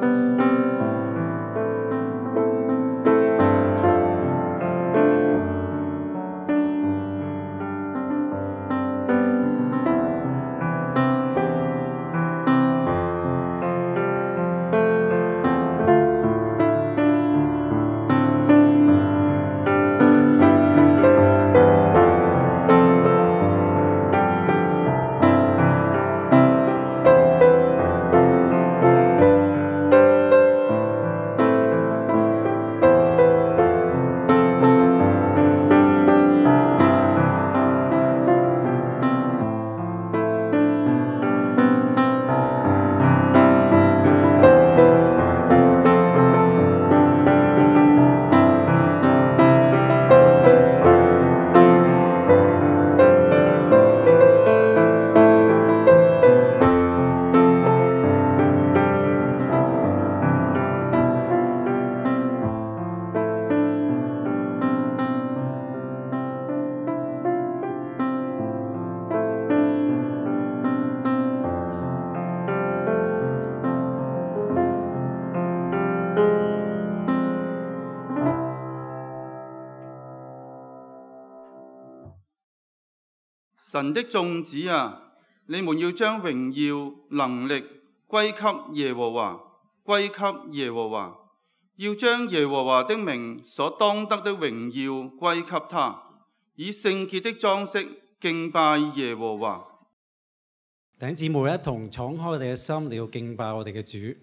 神的眾子啊，你們要將榮耀能力歸給耶和華，歸給耶和華，要將耶和華的名所當得的榮耀歸給他，以聖潔的裝飾敬拜耶和華。 弟兄姊妹一同敞開我哋嘅心，嚟到敬拜我哋嘅主。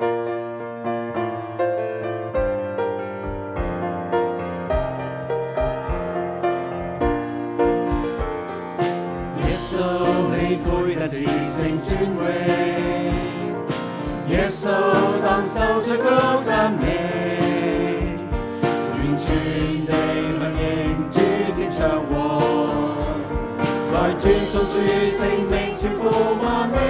至聖尊榮，耶穌當受最高讚美，完全地響應主天長和，來尊崇主聖名超乎萬名，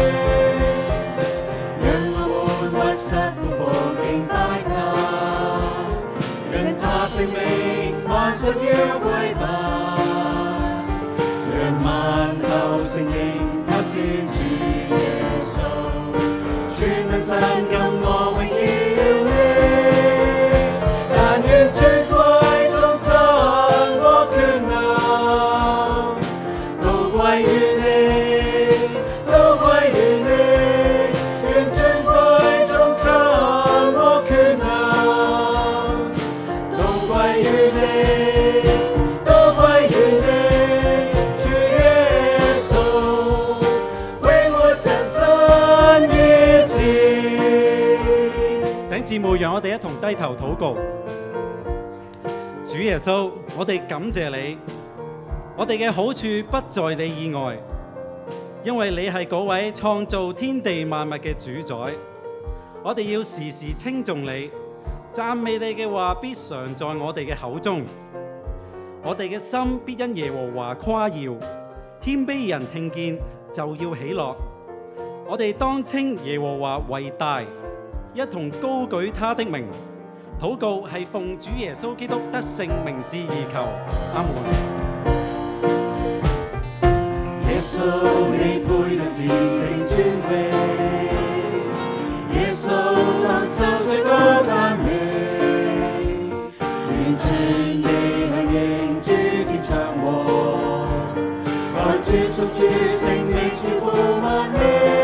讓我們屈膝俯伏敬拜他，因他聖名萬實要歸拜，讓萬口承認是主耶穌，全能神感我榮耀你，但願尊貴頌讚和權能都歸於你，都歸於你，願尊貴頌讚和權能都歸於你，都歸於你，主耶穌。 姊妹，讓我哋一同低頭禱告。主耶穌，我哋感謝你，我哋嘅好處不在你以外，因為你係嗰位創造天地萬物嘅主宰。我哋要時時稱頌你，讚美你嘅話必常在我哋嘅口中。我哋嘅心必因耶和華誇耀，謙卑人聽見就要喜樂。我哋當稱耶和華為大，一同高舉他的名，禱告係奉主耶穌基督得勝名字而求，阿門。 耶穌你配得至聖尊榮，耶穌當受最高讚美，完全地響應主天長和，來尊崇主聖名超乎萬名。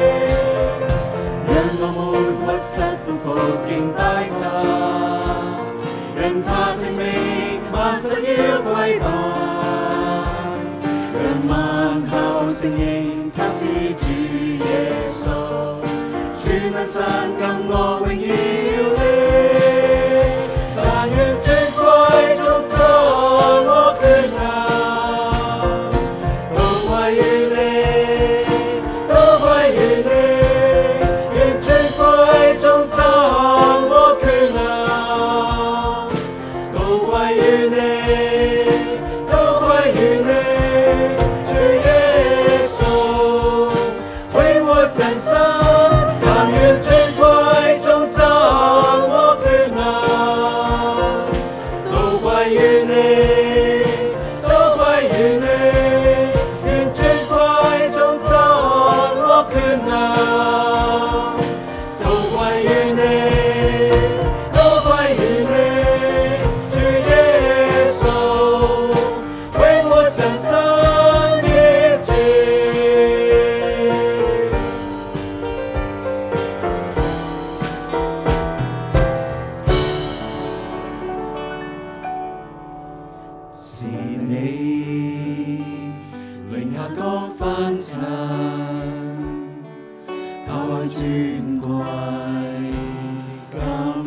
屈膝俯伏敬拜他，因他聖名萬實要歸拜，讓萬口承認他是主耶穌，全能神感我榮耀你，但願尊貴頌讚和權能都歸於你，都歸於你，願尊貴頌讚和權能都歸於你，都歸於你，主耶穌為我真神，但願尊貴頌讚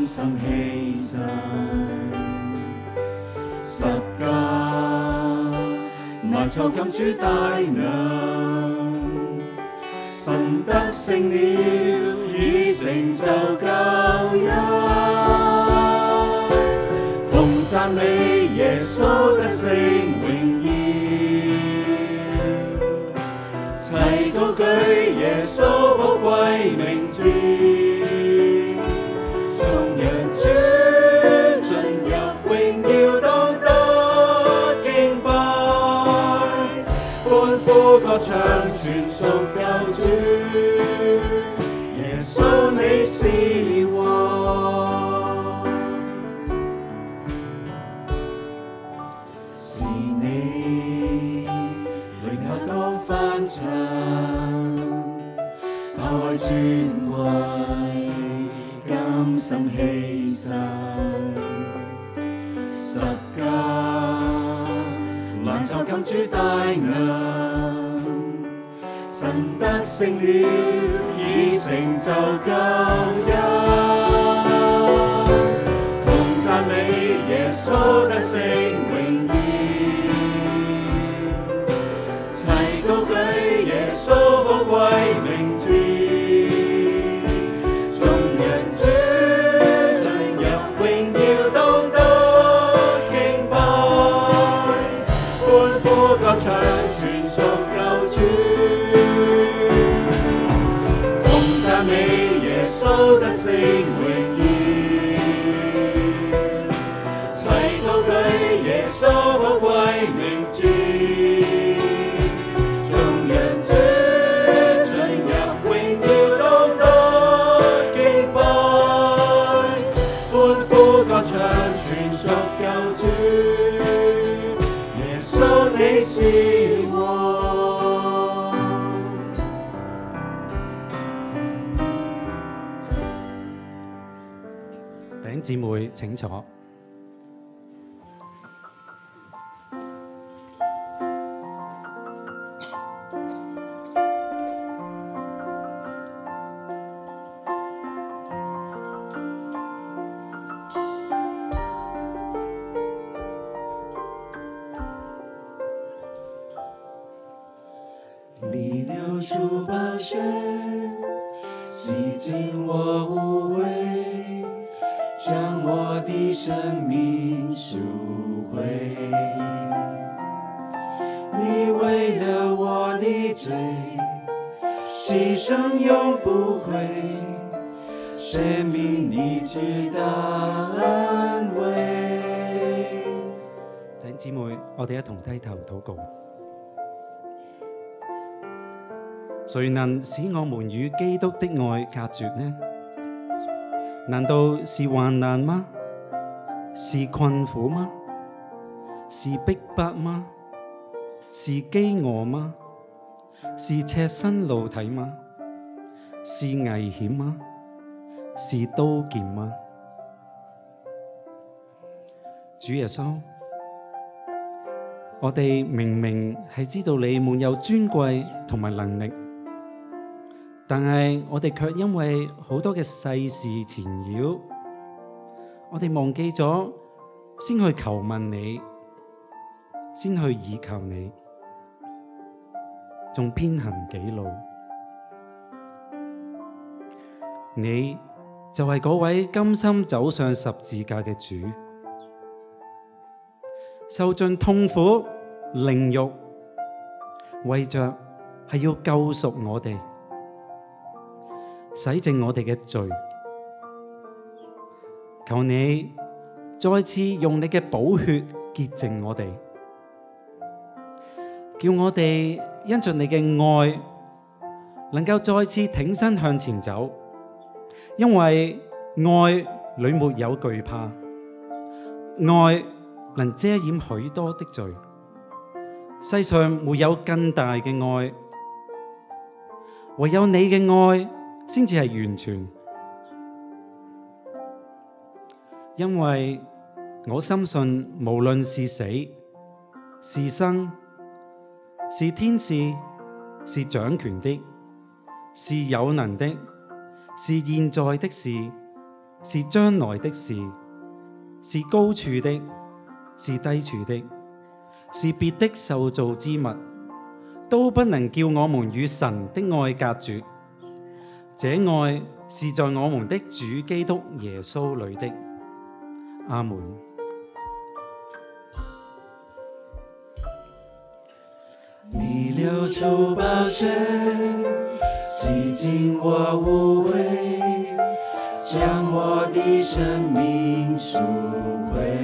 甘心犧牲，十架難就禁主大能，神得勝了，已成就救恩。同讚美耶穌得勝榮耀，齊高舉耶穌寶貴名字，眾人主進入榮耀當得敬拜，歡呼歌唱全屬救主，耶穌你是王，是你榮下高翻塵，拋開尊貴，甘心犧牲，十架難就禁主大能，神得勝了，已成就救恩。同讚美耶穌得勝榮耀，齊高舉耶穌寶貴名字，眾人主進入榮耀當得敬拜，歡呼歌唱全屬救主，同讚美耶穌得勝榮耀，齊高舉耶穌寶貴名字，眾人主進入榮耀當得敬拜，歡呼歌唱全屬救主，耶穌你是王。 弟兄姊妹請坐。 你流出寶血，洗淨我污穢，將我的生命贖回。你為了我的罪，犧牲永不悔，捨命你知道安慰。 弟兄姊妹，我哋一同低頭禱告。誰能使我們與基督的愛隔絕呢？難道是患難嗎？是困苦嗎？是逼迫嗎？是飢餓嗎？是赤身露體嗎？是危險嗎？是刀劍嗎？主耶穌，我哋明明係知道你滿有尊貴同埋能力，但係我哋卻因為好多嘅世事纏繞，我哋忘記咗先去求問你，先去倚靠你，仲偏行己路。你就係嗰位甘心走上十字架嘅主，受盡痛苦凌辱，為着係要救贖我哋，洗淨我哋嘅罪。求你再次用你嘅寶血潔淨我哋，叫我哋因着你嘅愛，能夠再次挺身向前走。因為愛裏沒有懼怕，愛能遮掩許多的罪。世上沒有更大嘅愛，唯有你嘅愛先至係完全。因為我深信，無論是死是生，是天使，是掌權的，是有能的，是現在的事， 是將來的事，是高處的，是低處的，是別的受造之物，都不能叫我們與神的愛隔絕。這愛是在我們的主基督耶穌裏的。阿門。 你流出寶血，洗淨我污穢，將我的生命贖回。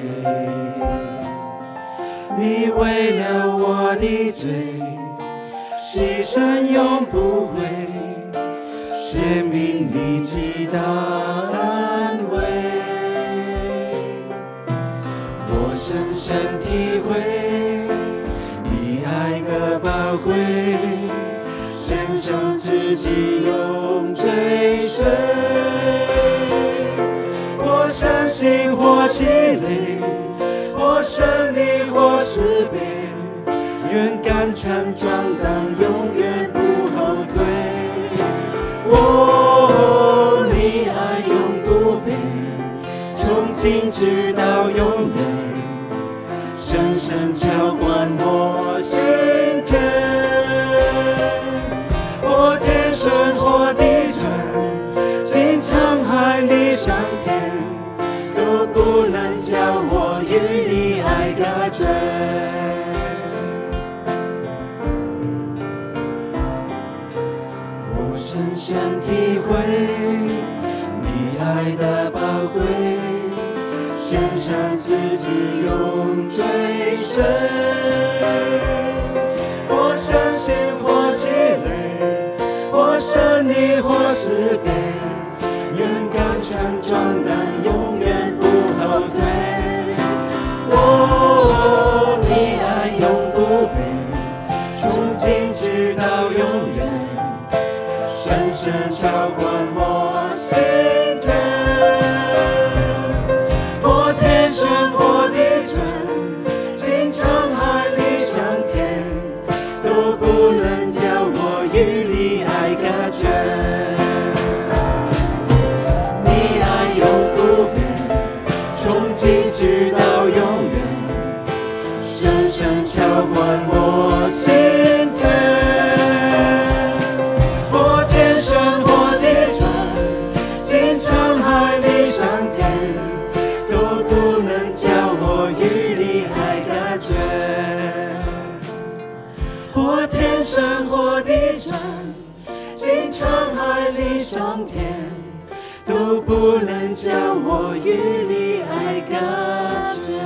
你為了我的罪，犧牲永不悔，獻命你極大安慰。我深深體會你愛的寶貴，獻上自己永追隨。我相信或激淚，或勝利或慈悲，願肝腸壯膽，永遠不後退。哦，你愛永不變，從今直到永遠，深深澆灌我心田。或天順或地轉，經滄海裡上天，都不能叫我與你愛隔絕。我深深體會你愛的寶貴，獻上自己永追隨。我相信或激淚，或勝利或慈悲，願肝腸壯膽，永遠不後退。哦，你愛永不變，從今直到永遠，深深澆灌我心田。或天順或地轉，經滄海裡上天，都不能叫我與你愛隔絕。你愛永不變，從今直到永遠，深深澆灌我心田。或天順或地轉，經滄海裡上天，都不能叫我與你愛隔絕。或天順或地轉，經滄海裡上天，都不能叫我與你愛隔絕。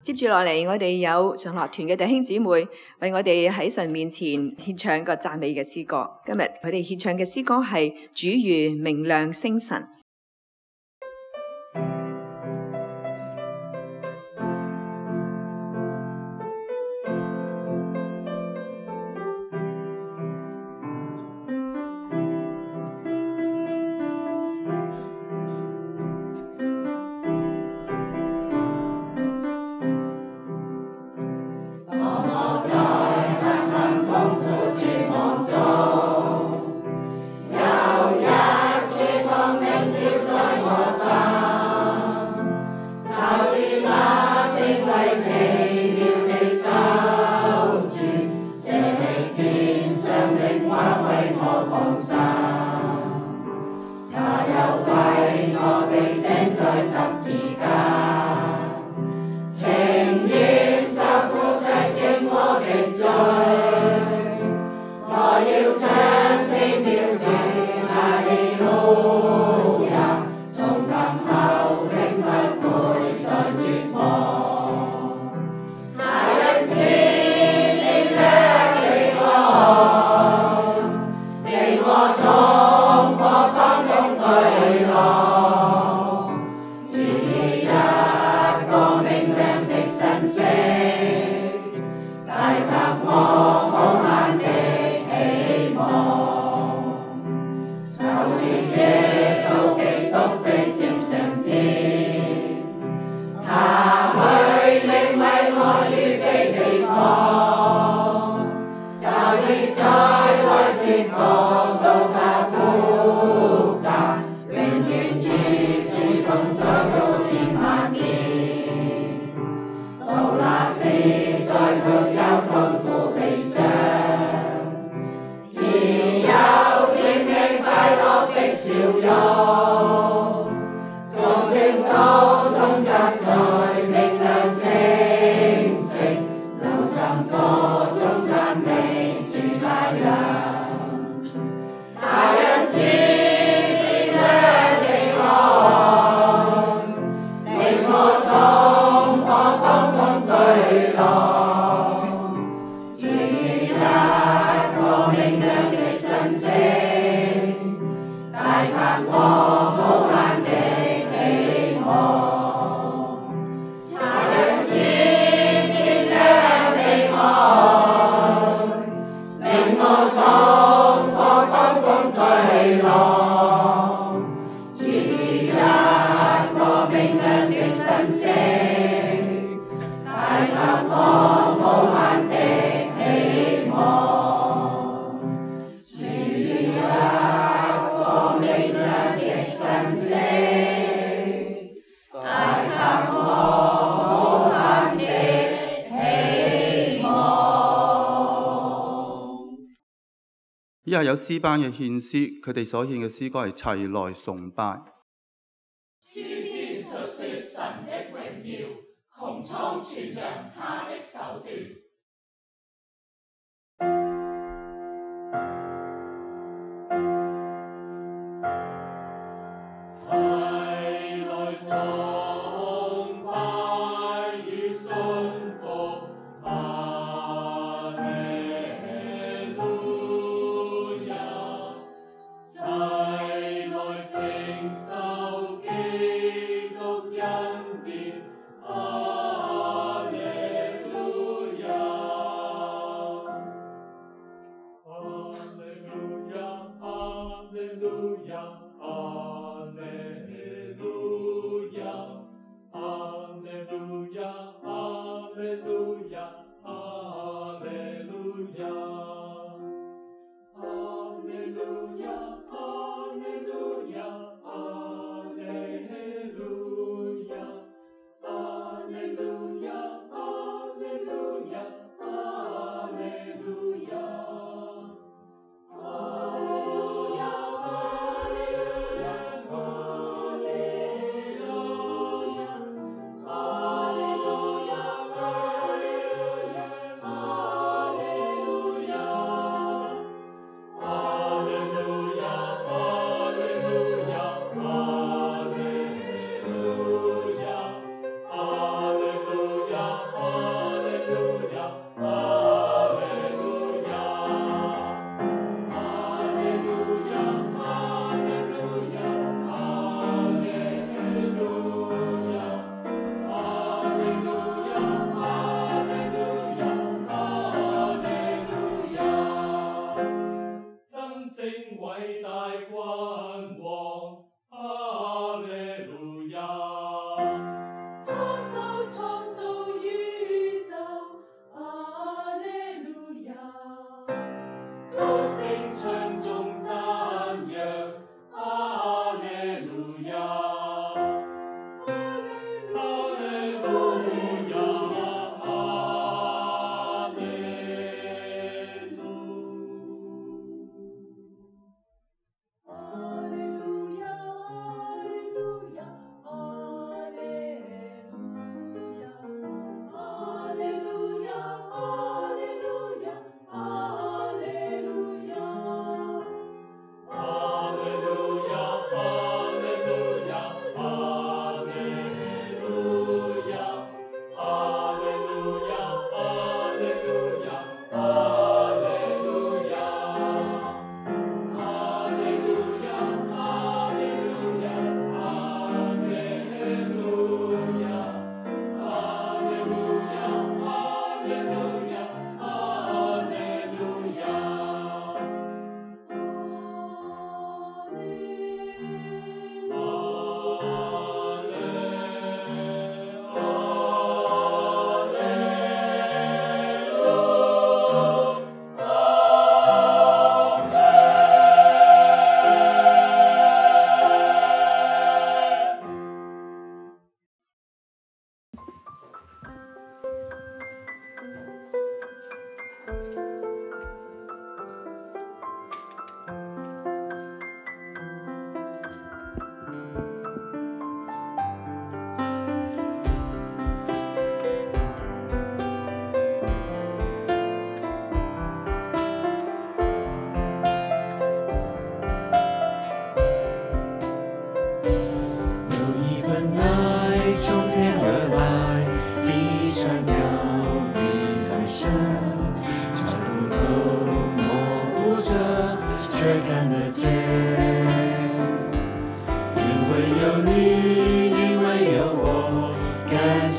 接住落嚟，我哋有上樂團嘅弟兄姊妹為我哋喺神面前獻唱個讚美嘅詩歌。今日佢哋獻唱嘅詩歌係主如明亮星辰。 以下有詩班嘅獻詩，佢哋所獻嘅詩歌係齊來崇拜。 諸天述說神的榮耀，穹蒼傳揚他的手段。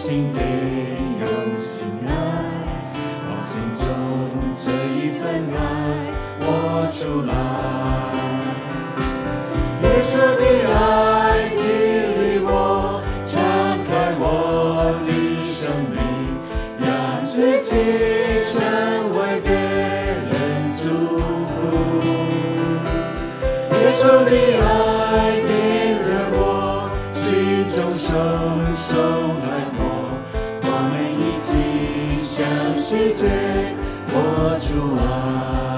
心的用心爱，把心中这一份爱活出来。耶稣的爱激励我，敞开我的生命，让自己成为别人祝福。耶稣的爱点燃我心中熊熊爱火，我们一起向世界活出爱。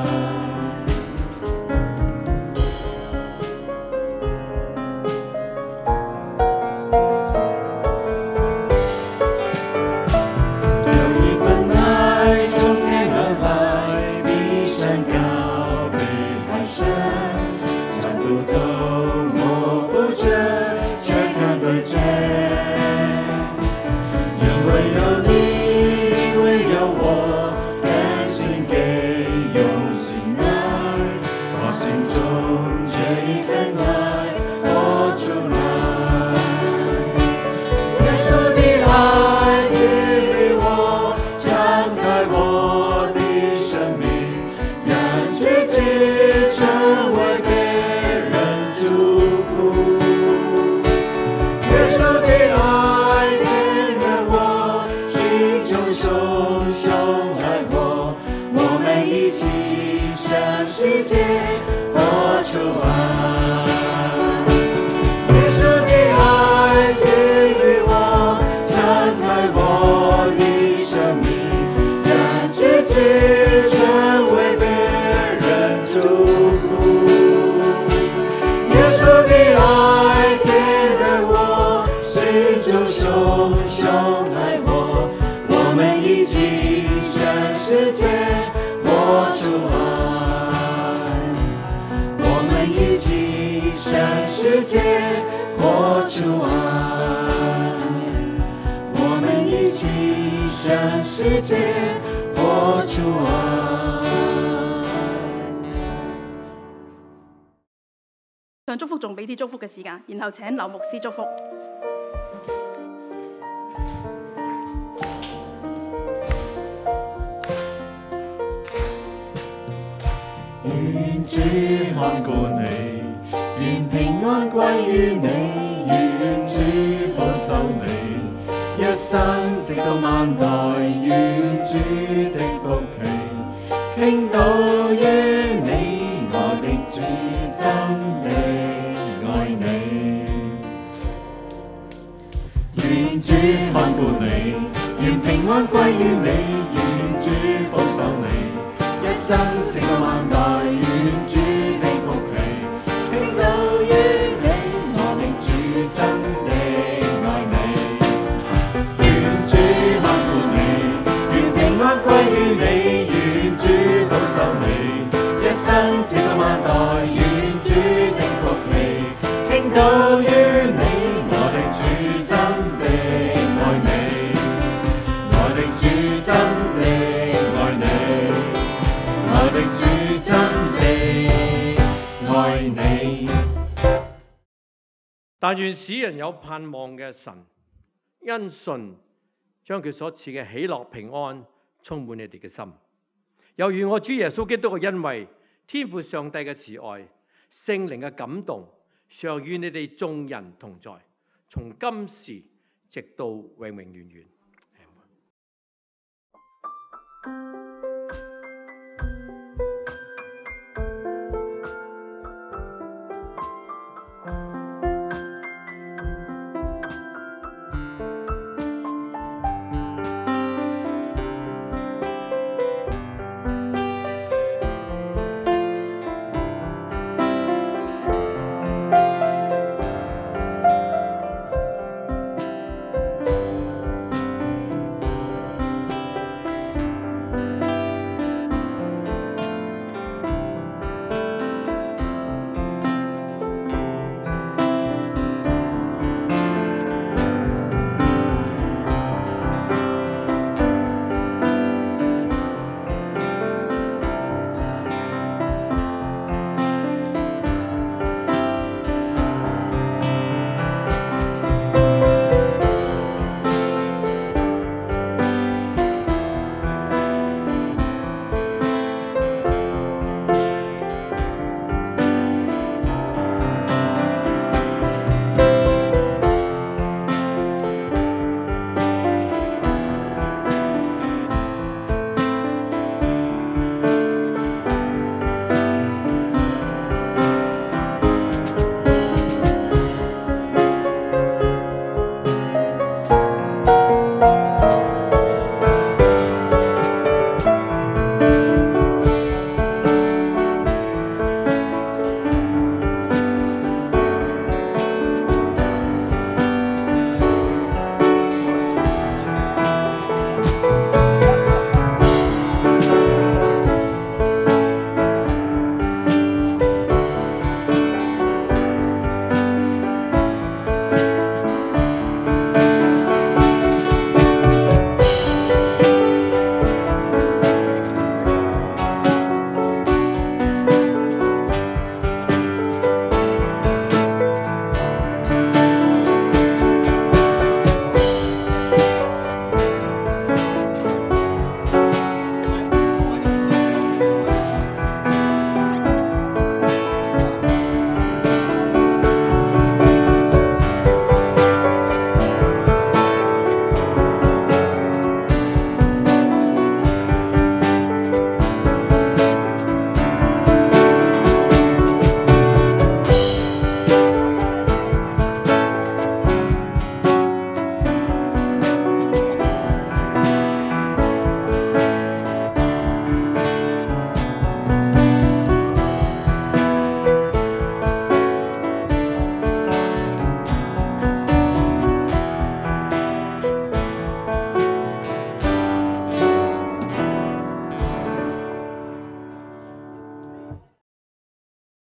世界活出爱。 唱祝福仲彼此祝福嘅時間，然後請劉牧師祝福。 願主看顧你，願平安歸於你，願主保守你。一生直到萬代，願主的福氣傾倒於你，我的主真的愛你。願主看顧你，願平安歸於你，願主保守你。一生直到萬代，願主的福氣傾倒於你，我的主真的愛你。歸於你，願主保守你，一生直到萬代，願主的福氣傾倒於你，我的主真的愛你，我的主真的愛你，我的主真的愛你。 但願使人有盼望嘅神，因信將佢所賜嘅喜樂平安充滿你哋嘅心，又願我主耶穌基督嘅恩惠、天父上帝嘅慈愛、聖靈嘅感動，常與你哋眾人同在，從今時直到永永遠遠。